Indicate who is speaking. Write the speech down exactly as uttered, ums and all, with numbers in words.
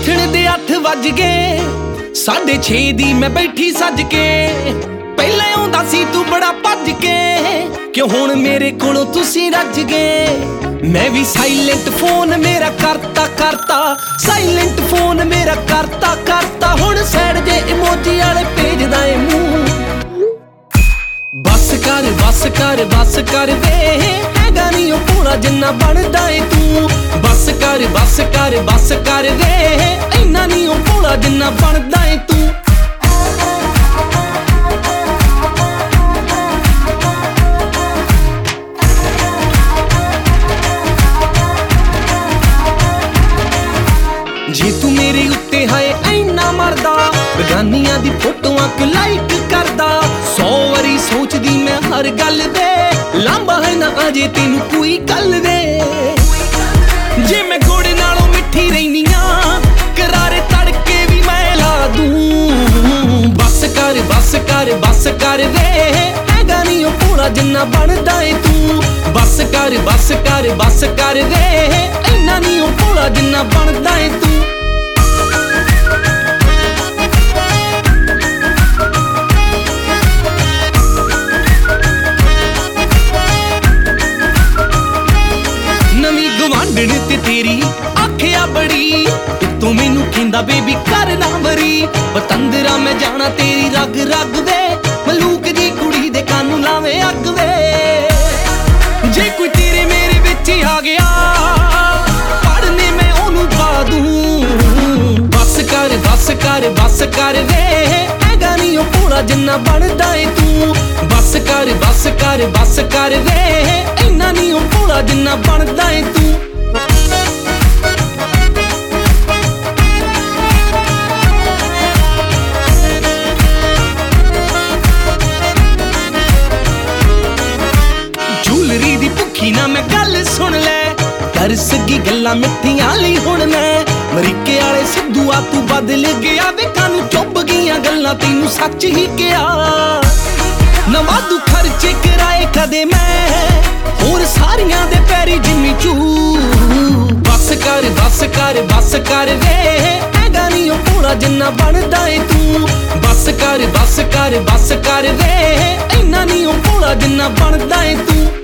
Speaker 1: ਉੱਠਣ ਦੇ ਅੱਠ ਵੱਜ ਗਏ, ਸਾਢੇ ਛੇ ਦੀ ਮੈਂ ਬੈਠੀ ਸੱਜ ਕੇ। ਪਹਿਲਾਂ ਆਉਂਦਾ ਸੀ ਤੂੰ ਬੜਾ ਭੱਜ ਕੇ, ਕਿਉਂ ਹੁਣ ਮੇਰੇ ਕੋਲੋਂ ਤੁਸੀਂ ਰੱਜ ਗਏ। ਮੈਂ ਵੀ ਸਾਇਲੈਂਟ ਫੋਨ ਮੇਰਾ ਕਰਤਾ ਕਰਤਾ, ਸਾਇਲੈਂਟ ਫੋਨ ਮੇਰਾ ਕਰਤਾ ਕਰਤਾ। ਹੁਣ ਸਾਈਡ ਜੇ ਇਮੋਜੀ ਵਾਲੇ ਭੇਜਦਾ ਏ ਮੂੰਹ। ਬਸ ਕਰ ਬਸ ਕਰ ਬਸ ਕਰ ਵੇ, ਹੈਗਾ ਨੀ ਉਹ ਭੋਲਾ ਜਿੰਨਾ ਬਣਦਾ ਏ ਤੂੰ। ਬਸ ਕਰ ਬਸ ਕਰ ਬਸ ਕਰ ਵੇ, ਇੰਨਾ ਨੀ ਉਹ ਭੋਲਾ ਜਿੰਨਾ ਬਣਦਾ ਏ ਤੂੰ। ਜੇ ਤੂੰ ਮੇਰੇ ਉੱਤੇ ਹਾਏ ਐਨਾ ਮਰਦਾ, ਬੇਗਾਨੀਆਂ ਦੀ ਫੋਟੋਆਂ ਕਿ ਲਾਈਕ ਕਰਦਾ। ਸੌ ਵਾਰੀ ਸੋਚਦੀ ਮੈਂ ਹਰ ਗੱਲ ਵੇ, ਲਾਂਬਾ ਹੈ ਨਾ ਅਜੇ ਤੈਨੂੰ ਕੋਈ ਗੱਲ ਵੇ। ਜੇ ਮੈਂ ਗੁੜ ਨਾਲੋਂ ਮਿੱਠੀ ਰਹਿਨੀ ਆਂ, ਕਰਾਰੇ ਤੜਕੇ ਵੀ ਮੈਂ ਲਾ ਦੂੰ। ਬਸ ਕਰ ਬਸ ਕਰ ਬਸ ਕਰ ਵੇ, ਹੈਗਾ ਨੀ ਉਹ ਭੋਲਾ ਜਿੰਨਾ ਬਣਦਾ ਏ ਤੂੰ। ਬਸ ਕਰ ਬਸ ਕਰ ਬਸ ਕਰ ਵੇ, ਇੰਨਾ ਨੀ ਉਹ ਭੋਲਾ ਜਿੰਨਾ ਬਣਦਾ ਏ ਤੂੰ। ਗਵਾਂਢਣ ਤੇ ਤੇਰੀ ਆਖਿਆ ਬੜੀ, ਤੂੰ ਮੈਨੂੰ ਕਹਿੰਦਾ ਬੇਬੀ ਕਰ ਨਾ ਵਰੀ। ਬਤੰਦਰਾ ਮੈਂ ਜਾਣਾ ਤੇਰੀ ਰਗ ਰਗ ਵੇ, ਮਲੂਕ ਜੀ ਕੁੜੀ ਦੇ ਕੰਨ ਲਾਵੇਂ ਅੱਗ ਵੇ। ਜੇ ਕੋਈ ਤੇਰੇ ਮੇਰੇ ਵਿੱਚ ਹੀ ਆ ਗਿਆ, ਪੜਨੇ ਮੈਂ ਉਹਨੂੰ ਪਾ ਦੂੰ। ਬਸ ਕਰ ਬਸ ਕਰ ਬਸ ਕਰ ਵੇ, ਹੈਗਾ ਨੀ ਉਹ ਭੋਲਾ ਜਿੰਨਾ ਬਣਦਾ ਏ ਤੂੰ। ਬਸ ਕਰ ਬਸ ਕਰ ਬਸ ਕਰ ਵੇ, ਇੰਨਾ ਨੀ ਉਹ ਭੋਲਾ ਜਿੰਨਾ ਬਣਦਾ ਏ ਤੂੰ। ਜੂਲਰੀ ਦੀ ਭੁੱਖੀ ਨਾ ਮੈਂ ਗੱਲ ਸੁਣ ਲੈ, ਕਰ ਸਕੀ ਗੱਲਾਂ ਮਿੱਠੀਆਂ ਲਈ ਹੁਣ ਮੈਂ। ਮਰੀਕੇ ਵਾਲੇ ਸਿੱਧੂ ਆ ਤੂੰ ਬਦਲ ਗਿਆ ਵੇ, ਕਾਨੂੰ ਚੁੱਪ ਗਈਆਂ ਗੱਲਾਂ ਤੈਨੂੰ ਸੱਚ ਹੀ ਕਿਹਾ। ਨਾ ਵਾਧੂ ਖਰਚੇ ਕਰਾਏ ਕਦੇ ਮੈਂ, ਹੋਰ ਸਾਰੀਆਂ ਦੇ ਪੈਰੀ ਜਿੰਮੀ ਚੂ। ਬਸ ਕਰ ਬਸ ਕਰ ਬਸ ਕਰ ਵੇ, ਹੈਗਾ ਨੀ ਉਹ ਭੋਲਾ ਜਿੰਨਾ ਬਣਦਾ ਏ ਤੂੰ। ਬਸ ਕਰ ਬਸ ਕਰ ਬਸ ਕਰ ਵੇ, ਇੰਨਾ ਨੀ ਉਹ ਭੋਲਾ ਜਿੰਨਾ ਬਣਦਾ ਏ ਤੂੰ।